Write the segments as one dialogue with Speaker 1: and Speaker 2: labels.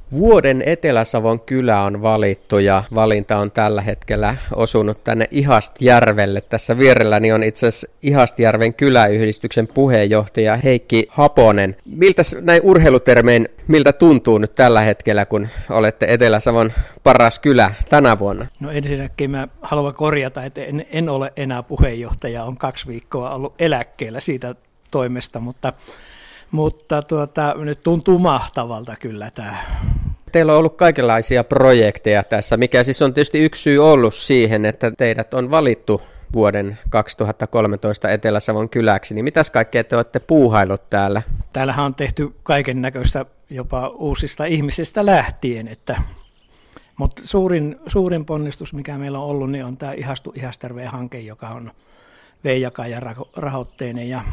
Speaker 1: Vuoden Etelä-Savon kylä on valittu ja valinta on tällä hetkellä osunut tänne Ihastjärvelle. Tässä vierelläni on itse asiassa Ihastjärven kyläyhdistyksen puheenjohtaja Heikki Haponen. Miltä näin urheilutermein, miltä tuntuu nyt tällä hetkellä, kun olette Etelä-Savon paras kylä tänä vuonna?
Speaker 2: No ensinnäkin mä haluan korjata, että en ole enää puheenjohtaja, on 2 viikkoa ollut eläkkeellä siitä toimesta, mutta nyt tuntuu mahtavalta kyllä tämä.
Speaker 1: Teillä on ollut kaikenlaisia projekteja tässä, mikä siis on tietysti yksi syy ollut siihen, että teidät on valittu vuoden 2013 Etelä-Savon kyläksi. Niin mitäs kaikkea te olette puuhaillut täällä?
Speaker 2: Täällähän on tehty kaiken näköistä jopa uusista ihmisistä lähtien, mutta suurin ponnistus, mikä meillä on ollut, niin on tämä Ihastu Ihastjärveen hanke, joka on VJK-rahoitteinen ja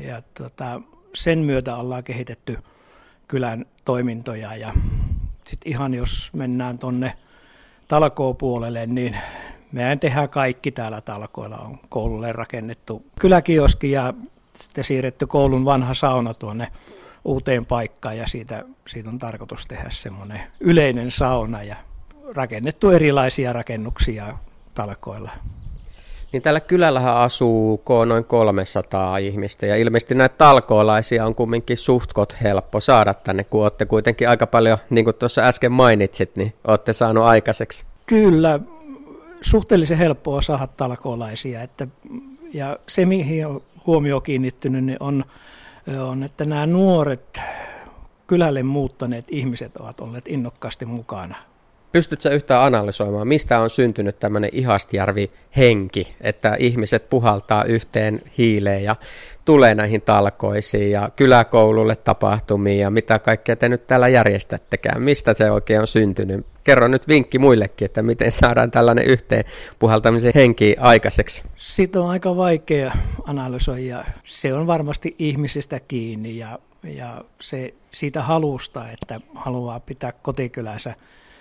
Speaker 2: sen myötä ollaan kehitetty kylän toimintoja ja sitten ihan jos mennään tuonne talkoopuolelle, niin mehän tehdään kaikki täällä talkoilla. On koululle rakennettu kyläkioski ja sitten siirretty koulun vanha sauna tuonne uuteen paikkaan ja siitä on tarkoitus tehdä semmoinen yleinen sauna ja rakennettu erilaisia rakennuksia talkoilla.
Speaker 1: Niin täällä kylällähän asuu noin 300 ihmistä ja ilmeisesti näitä talkoolaisia on kumminkin suhtkot helppo saada tänne, kun olette kuitenkin aika paljon, niin kuin tuossa äsken mainitsit, niin olette saanut aikaiseksi.
Speaker 2: Kyllä, suhteellisen helppoa saada talkoolaisia, ja se mihin on huomio kiinnittynyt niin on, että nämä nuoret kylälle muuttaneet ihmiset ovat olleet innokkaasti mukana.
Speaker 1: Pystytkö yhtään analysoimaan, mistä on syntynyt tämmöinen Ihastjärvi-henki, että ihmiset puhaltaa yhteen hiileen ja tulee näihin talkoisiin ja kyläkoululle tapahtumiin ja mitä kaikkea te nyt täällä järjestättekään? Mistä se oikein on syntynyt? Kerro nyt vinkki muillekin, että miten saadaan tällainen yhteen puhaltamisen henki aikaiseksi.
Speaker 2: Siitä on aika vaikea analysoida. Se on varmasti ihmisistä kiinni ja se siitä halusta, että haluaa pitää kotikylänsä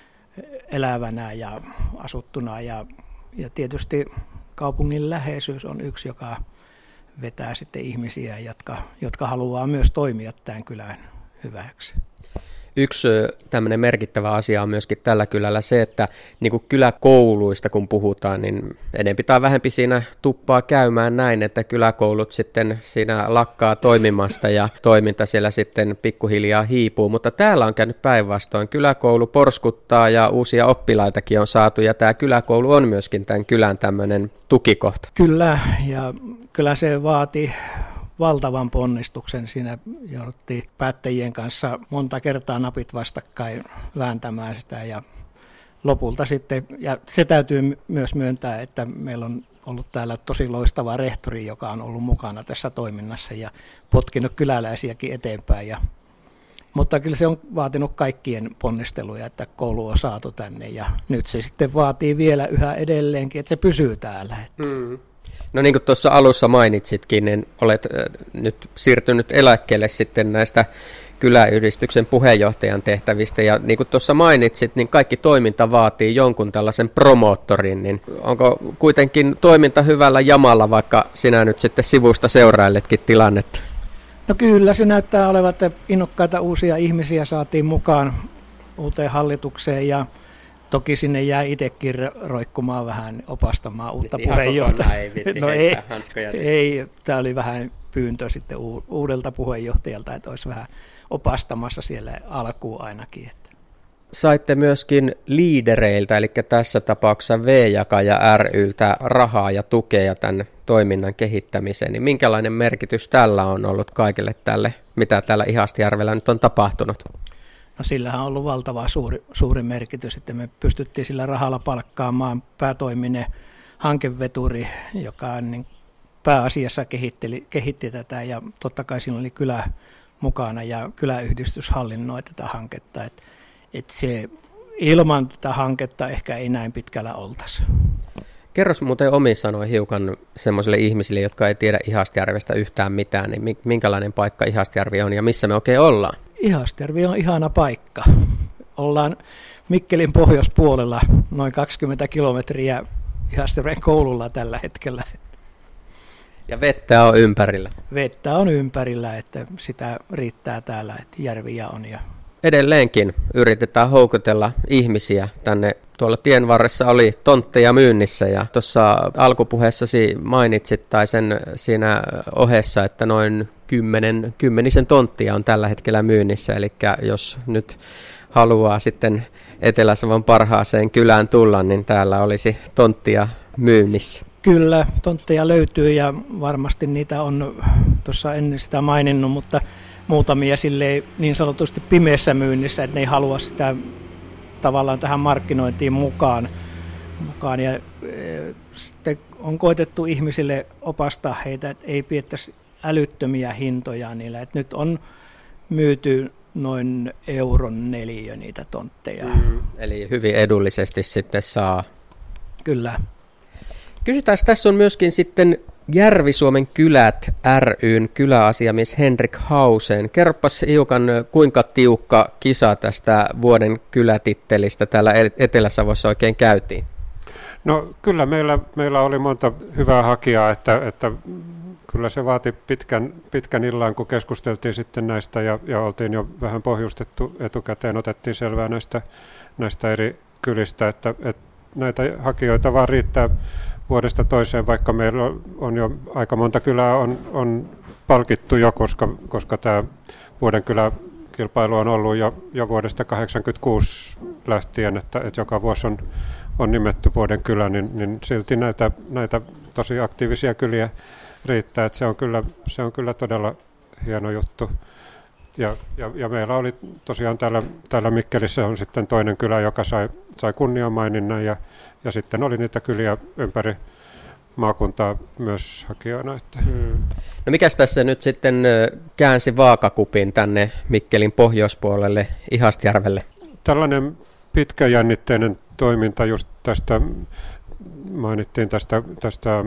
Speaker 2: elävänä ja asuttuna ja tietysti kaupungin läheisyys on yksi, joka vetää sitten ihmisiä, jotka haluaa myös toimia tämän kylän hyväksi.
Speaker 1: Yksi tämmöinen merkittävä asia on myöskin tällä kylällä se, että niin kuin kyläkouluista kun puhutaan, niin enempi tai vähempi siinä tuppaa käymään näin, että kyläkoulut sitten siinä lakkaa toimimasta ja toiminta siellä sitten pikkuhiljaa hiipuu, mutta täällä on käynyt päinvastoin. Kyläkoulu porskuttaa ja uusia oppilaitakin on saatu ja tämä kyläkoulu on myöskin tämän kylän tämmöinen tukikohta.
Speaker 2: Kyllä, ja kyllä se vaati valtavan ponnistuksen. Siinä jouduttiin päättäjien kanssa monta kertaa napit vastakkain vääntämään sitä ja lopulta sitten, ja se täytyy myös myöntää, että meillä on ollut täällä tosi loistava rehtori, joka on ollut mukana tässä toiminnassa ja potkinut kyläläisiäkin eteenpäin. Mutta kyllä se on vaatinut kaikkien ponnisteluja, että koulu on saatu tänne ja nyt se sitten vaatii vielä yhä edelleenkin, että se pysyy täällä.
Speaker 1: No niin kuin tuossa alussa mainitsitkin, niin olet nyt siirtynyt eläkkeelle sitten näistä kyläyhdistyksen puheenjohtajan tehtävistä. Ja niin kuin tuossa mainitsit, niin kaikki toiminta vaatii jonkun tällaisen promoottorin. Niin onko kuitenkin toiminta hyvällä jamalla, vaikka sinä nyt sitten sivusta seurailetkin tilannetta?
Speaker 2: No kyllä, se näyttää olevan, että innokkaita uusia ihmisiä saatiin mukaan uuteen hallitukseen ja toki sinne jäi itsekin roikkumaan vähän opastamaan uutta puheenjohtajaa. Ei, tämä oli vähän pyyntö sitten uudelta puheenjohtajalta, että olisi vähän opastamassa siellä alkuun ainakin.
Speaker 1: Saitte myöskin liidereiltä, eli tässä tapauksessa VJK ja ry:ltä rahaa ja tukea tämän toiminnan kehittämiseen. Niin minkälainen merkitys tällä on ollut kaikille tälle, mitä täällä Ihastjärvellä nyt on tapahtunut?
Speaker 2: No sillähän on ollut valtava suuri merkitys, että me pystyttiin sillä rahalla palkkaamaan päätoiminen hankeveturi, joka niin pääasiassa kehitti tätä ja totta kai siinä oli kylä mukana ja kyläyhdistys hallinnoi tätä hanketta, että se ilman tätä hanketta ehkä ei näin pitkällä oltaisi.
Speaker 1: Kerros muuten omin sanoin hiukan semmoisille ihmisille, jotka ei tiedä Ihastjärvestä yhtään mitään, niin minkälainen paikka Ihastjärvi on ja missä me oikein ollaan?
Speaker 2: Ihastjärvi on ihana paikka. Ollaan Mikkelin pohjoispuolella noin 20 kilometriä Ihastjärven koululla tällä hetkellä.
Speaker 1: Ja vettä on ympärillä?
Speaker 2: Vettä on ympärillä, että sitä riittää täällä, että järviä on.
Speaker 1: edelleenkin yritetään houkutella ihmisiä tänne. Tuolla tien varressa oli tontteja myynnissä ja tuossa alkupuheessasi mainitsit tai sen siinä ohessa, että noin kymmenisen tonttia on tällä hetkellä myynnissä. Eli jos nyt haluaa sitten Etelä-Savon parhaaseen kylään tulla, niin täällä olisi tonttia myynnissä.
Speaker 2: Kyllä, tontteja löytyy ja varmasti niitä on, tuossa en sitä maininnut, mutta muutamia silleen niin sanotusti pimeässä myynnissä, että ne ei halua sitä tavallaan tähän markkinointiin mukaan. Ja sitten on koetettu ihmisille opastaa heitä, että ei pidettäisi älyttömiä hintoja niillä. Että nyt on myyty noin euron neliö niitä tontteja.
Speaker 1: Eli hyvin edullisesti sitten saa.
Speaker 2: Kyllä.
Speaker 1: Kysytään, tässä on myöskin sitten Järvi-Suomen kylät ry:n kyläasiamies Henrik Hausen. Kerropas hiukan, kuinka tiukka kisa tästä vuoden kylätittelistä täällä Etelä-Savossa oikein käytiin?
Speaker 3: No kyllä meillä oli monta hyvää hakijaa, että kyllä se vaati pitkän illan, kun keskusteltiin sitten näistä ja oltiin jo vähän pohjustettu etukäteen, otettiin selvää näistä eri kylistä, että näitä hakijoita vaan riittää vuodesta toiseen, vaikka meillä on jo aika monta kylää on palkittu jo, koska tämä vuoden kyläkilpailu on ollut jo vuodesta 1986 lähtien, että joka vuosi on nimetty vuoden kylä, niin silti näitä tosi aktiivisia kyliä riittää, että se on kyllä todella hieno juttu. Ja meillä oli tosiaan täällä Mikkelissä on sitten toinen kylä, joka sai kunniamaininnan ja sitten oli niitä kyliä ympäri maakuntaa myös hakijoina.
Speaker 1: No mikäs tässä nyt sitten käänsi vaakakupin tänne Mikkelin pohjoispuolelle Ihastjärvelle?
Speaker 3: Tällainen pitkäjännitteinen toiminta just tästä, mainittiin tästä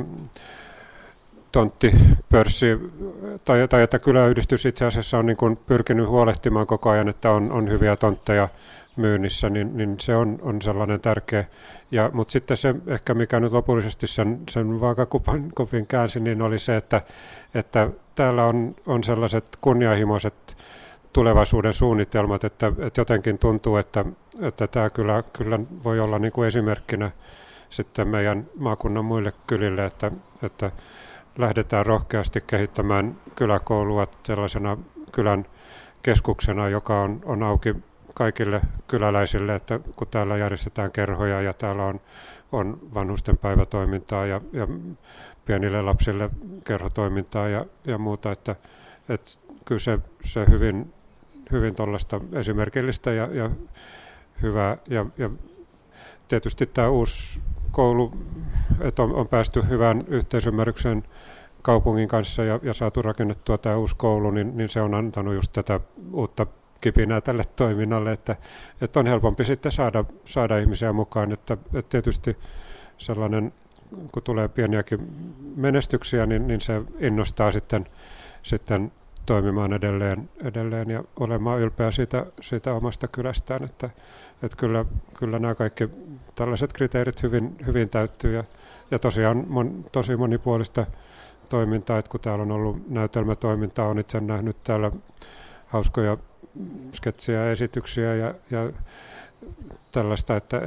Speaker 3: tonttipörssi, tai että kyläyhdistys itse asiassa on niin kuin pyrkinyt huolehtimaan koko ajan, että on hyviä tontteja myynnissä, niin se on sellainen tärkeä. Mutta sitten se ehkä mikä nyt lopullisesti sen vaakakupin käänsi, niin oli se, että täällä on sellaiset kunnianhimoiset tulevaisuuden suunnitelmat, että jotenkin tuntuu, että tämä kyllä voi olla niin kuin esimerkkinä sitten meidän maakunnan muille kylille, että lähdetään rohkeasti kehittämään kyläkoulua sellaisena kylän keskuksena, joka on auki kaikille kyläläisille, että kun täällä järjestetään kerhoja ja täällä on vanhusten päivätoimintaa ja pienille lapsille kerhotoimintaa ja muuta, että kyllä se hyvin tuollaista esimerkillistä ja hyvää ja tietysti tämä uusi koulu, että on päästy hyvään yhteisymmärrykseen kaupungin kanssa ja saatu rakennettua tämä uusi koulu, niin se on antanut just tätä uutta kipinää tälle toiminnalle, että on helpompi sitten saada ihmisiä mukaan, että tietysti sellainen, kun tulee pieniäkin menestyksiä, niin se innostaa sitten toimimaan edelleen ja olemaan ylpeä siitä omasta kylästään, että kyllä nämä kaikki tällaiset kriteerit hyvin täyttyy ja tosiaan tosi monipuolista toimintaa, että kun täällä on ollut näytelmätoimintaa, on itse nähnyt täällä hauskoja sketsejä ja esityksiä ja tällaista, että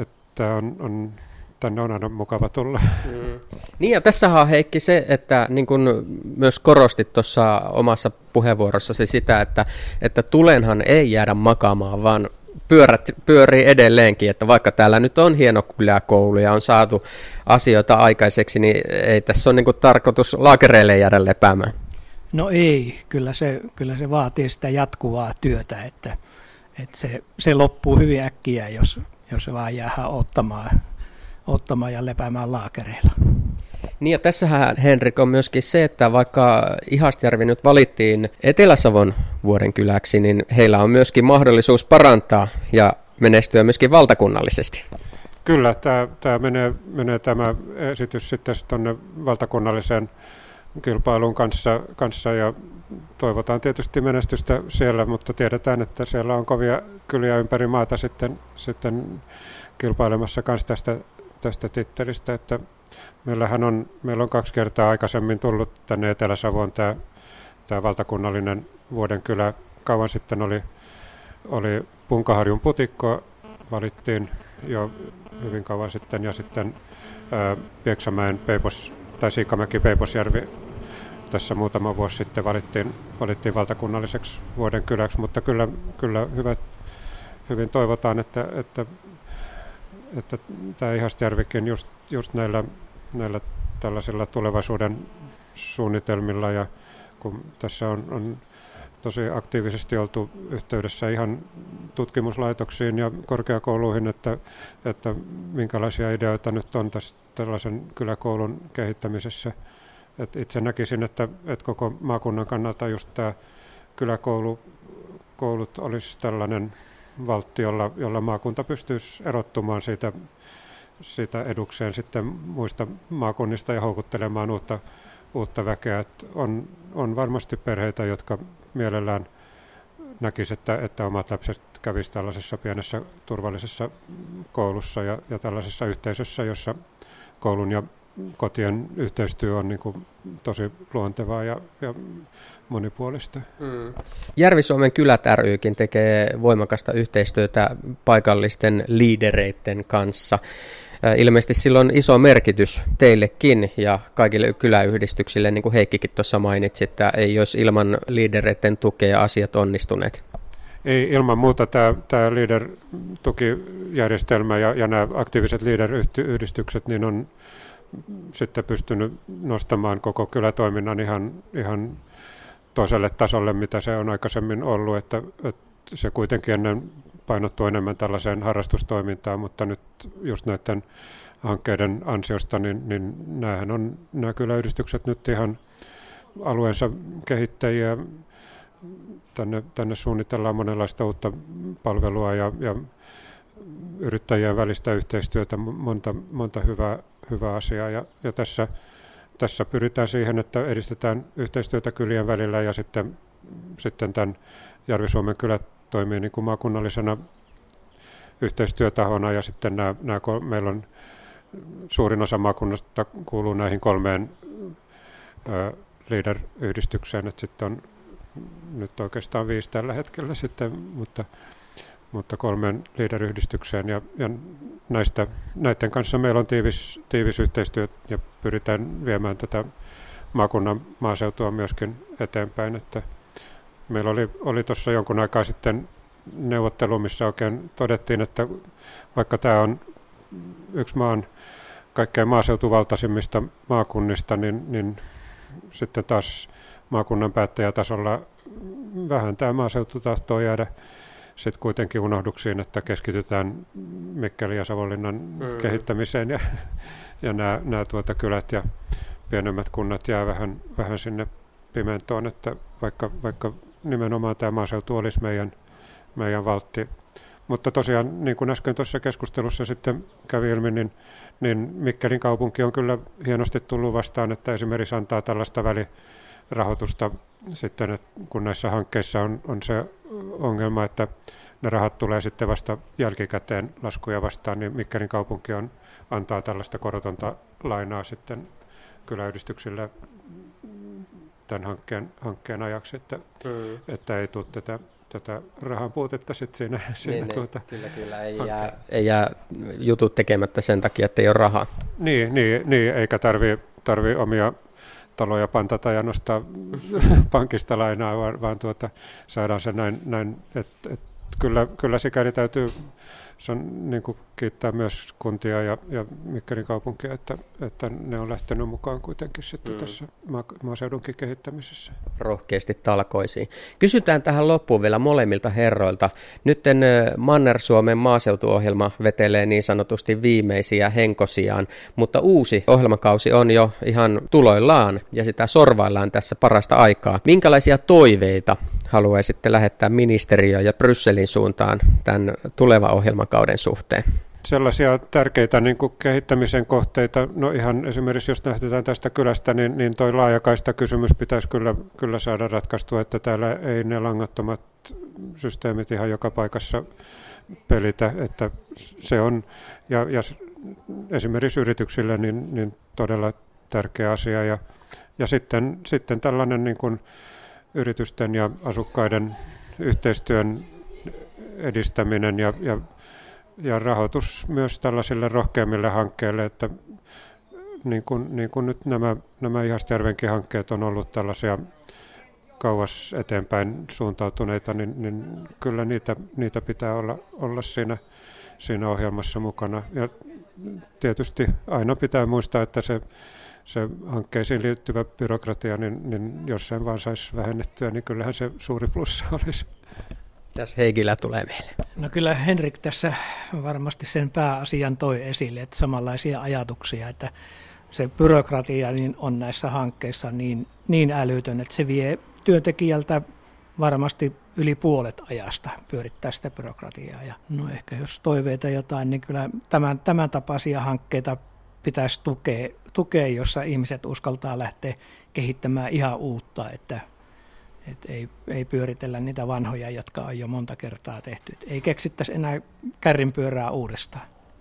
Speaker 3: tänne on aina mukava tulla.
Speaker 1: Niin ja tässä on Heikki se, että niin kuin myös korostit tuossa omassa puheenvuorossasi sitä, että tulenhan ei jäädä makaamaan, vaan pyörät pyörii edelleenkin, että vaikka täällä nyt on hieno kyläkoulu ja on saatu asioita aikaiseksi, niin ei tässä ole niin kuin tarkoitus laakereille jäädä lepäämään.
Speaker 2: No ei, kyllä se vaatii sitä jatkuvaa työtä, että se loppuu hyvin äkkiä, jos se vaan jäädään ottamaan ja lepäämään laakereilla.
Speaker 1: Niin ja tässähän Henrik on myöskin se, että vaikka Ihastjärvi nyt valittiin Etelä-Savon vuoden kyläksi, niin heillä on myöskin mahdollisuus parantaa ja menestyä myöskin valtakunnallisesti.
Speaker 3: Kyllä, tämä menee tämä esitys sitten tuonne valtakunnalliseen kilpailun kanssa ja toivotaan tietysti menestystä siellä, mutta tiedetään, että siellä on kovia kyliä ympäri maata sitten kilpailemassa kanssa tästä tittelistä, että meillä on 2 kertaa aikaisemmin tullut tänne Etelä-Savoon tämä valtakunnallinen vuoden kylä. Kauan sitten oli Punkaharjun putikko, valittiin jo hyvin kauan sitten, ja sitten Pieksämäen Siikamäki-Peiposjärvi tässä muutama vuosi sitten valittiin valtakunnalliseksi vuoden kyläksi, mutta kyllä hyvin toivotaan, että tämä Ihastjärvikin just näillä tällaisilla tulevaisuuden suunnitelmilla, ja kun tässä on tosi aktiivisesti oltu yhteydessä ihan tutkimuslaitoksiin ja korkeakouluihin, että minkälaisia ideoita nyt on tällaisen kyläkoulun kehittämisessä. Et itse näkisin, että koko maakunnan kannalta just tämä kyläkoulut olisi tällainen valtti, jolla maakunta pystyisi erottumaan siitä edukseen sitten muista maakunnista ja houkuttelemaan uutta väkeä. Et on varmasti perheitä, jotka mielellään näkisivät, että omat lapset kävisivät tällaisessa pienessä turvallisessa koulussa ja tällaisessa yhteisössä, jossa koulun ja kotien yhteistyö on niin kuin tosi luontevaa ja monipuolista.
Speaker 1: Järvi-Suomen kylät ry:kin tekee voimakasta yhteistyötä paikallisten liidereiden kanssa. Ilmeisesti sillä on iso merkitys teillekin ja kaikille kyläyhdistyksille, niin kuin Heikkikin tuossa mainitsi, että ei olisi ilman liidereiden tukea asiat onnistuneet.
Speaker 3: Ei ilman muuta tämä leader-tukijärjestelmä ja nämä aktiiviset leader-yhdistykset niin on sitten pystynyt nostamaan koko kylätoiminnan ihan toiselle tasolle, mitä se on aikaisemmin ollut, että se kuitenkin ennen painottuu enemmän tällaiseen harrastustoimintaan, mutta nyt just näiden hankkeiden ansiosta, niin nämä kyläyhdistykset nyt ihan alueensa kehittäjiä. Tänne suunnitellaan monenlaista uutta palvelua ja yrittäjien välistä yhteistyötä, monta hyvää asiaa. Ja tässä pyritään siihen, että edistetään yhteistyötä kylien välillä ja sitten tämän Järvi-Suomen kylät toimii niin kuin maakunnallisena yhteistyötahona ja sitten meillä on suurin osa maakunnasta kuuluu näihin 3 leader-yhdistykseen, että sitten on nyt oikeastaan 5 tällä hetkellä sitten, mutta 3 leader-yhdistykseen ja näiden kanssa meillä on tiivis yhteistyö ja pyritään viemään tätä maakunnan maaseutua myöskin eteenpäin, että meillä oli tuossa jonkun aikaa sitten neuvottelu, missä oikein todettiin, että vaikka tämä on yksi maan kaikkein maaseutuvaltaisimmista maakunnista, niin sitten taas maakunnan päättäjätasolla vähän tämä maaseutu tahtoo jäädä sitten kuitenkin unohduksiin, että keskitytään Mikkelin ja Savonlinnan kehittämiseen ja nämä kylät ja pienemmät kunnat jää vähän sinne pimentoon, että vaikka nimenomaan tämä maaseutu olisi meidän valtti. Mutta tosiaan, niin kuin äsken tuossa keskustelussa sitten kävi ilmi, niin Mikkelin kaupunki on kyllä hienosti tullut vastaan, että esimerkiksi antaa tällaista välirahoitusta sitten, että kun näissä hankkeissa on se ongelma, että ne rahat tulee sitten vasta jälkikäteen laskuja vastaan, niin Mikkelin kaupunki antaa tällaista korotonta lainaa sitten kyläyhdistyksille tämän hankkeen ajaksi, että ei tule tätä rahan puutetta sitten siinä
Speaker 1: Kyllä, ei jää jutut tekemättä sen takia, että ei ole rahaa. Niin
Speaker 3: eikä tarvii omia taloja pantata ja nostaa pankista lainaa, vaan saadaan se näin että kyllä sikäli täytyy niin kuin kiittää myös kuntia ja Mikkelin kaupunkia, että ne on lähtenyt mukaan kuitenkin sitten tässä maaseudunkin kehittämisessä.
Speaker 1: Rohkeasti talkoisiin. Kysytään tähän loppuun vielä molemmilta herroilta. Nyt Manner-Suomen maaseutuohjelma vetelee niin sanotusti viimeisiä henkosiaan, mutta uusi ohjelmakausi on jo ihan tuloillaan ja sitä sorvaillaan tässä parasta aikaa. Minkälaisia toiveita haluaisitte lähettää ministeriöön ja Brysselin suuntaan tämän tulevan ohjelmakauden suhteen?
Speaker 3: Sellaisia tärkeitä niin kuin kehittämisen kohteita, no ihan esimerkiksi jos lähdetään tästä kylästä, niin toi laajakaista kysymys pitäisi kyllä saada ratkaistua, että täällä ei ne langattomat systeemit ihan joka paikassa pelitä, että se on, ja esimerkiksi yrityksille niin todella tärkeä asia, ja sitten tällainen niin kuin yritysten ja asukkaiden yhteistyön edistäminen ja rahoitus myös tällaisille rohkeimmille hankkeille, että niin kuin nyt nämä Ihastjärvenkin hankkeet on ollut tällaisia kauas eteenpäin suuntautuneita, niin kyllä niitä pitää olla siinä ohjelmassa mukana. Ja tietysti aina pitää muistaa, että se hankkeisiin liittyvä byrokratia, niin jos sen vaan saisi vähennettyä, niin kyllähän se suuri plussa olisi.
Speaker 1: Tässä Heikilä tulee meille.
Speaker 2: No kyllä Henrik tässä varmasti sen pääasian toi esille, että samanlaisia ajatuksia, että se byrokratia niin on näissä hankkeissa niin älytön, että se vie työntekijältä varmasti yli puolet ajasta pyörittää sitä byrokratiaa. Ja no ehkä jos toiveita jotain, niin kyllä tämän tapaisia hankkeita pitäisi tukea, jossa ihmiset uskaltaa lähteä kehittämään ihan uutta, että ei pyöritellä niitä vanhoja, jotka on jo monta kertaa tehty. Ei keksittäisi enää kärrinpyörää uudestaan.